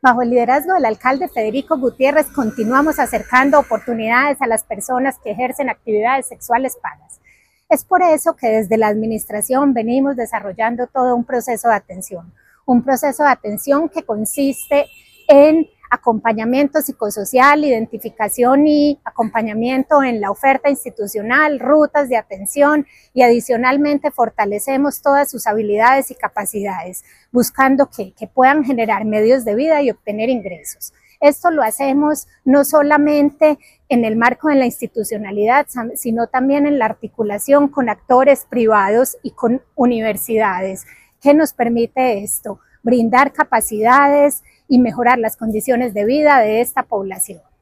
Bajo el liderazgo del alcalde Federico Gutiérrez, continuamos acercando oportunidades a las personas que ejercen actividades sexuales pagas. Es por eso que desde la administración venimos desarrollando todo un proceso de atención que consiste en acompañamiento psicosocial, identificación y acompañamiento en la oferta institucional, rutas de atención y adicionalmente fortalecemos todas sus habilidades y capacidades, buscando que puedan generar medios de vida y obtener ingresos. Esto lo hacemos no solamente en el marco de la institucionalidad, sino también en la articulación con actores privados y con universidades. ¿Qué nos permite esto? Brindar capacidades y mejorar las condiciones de vida de esta población.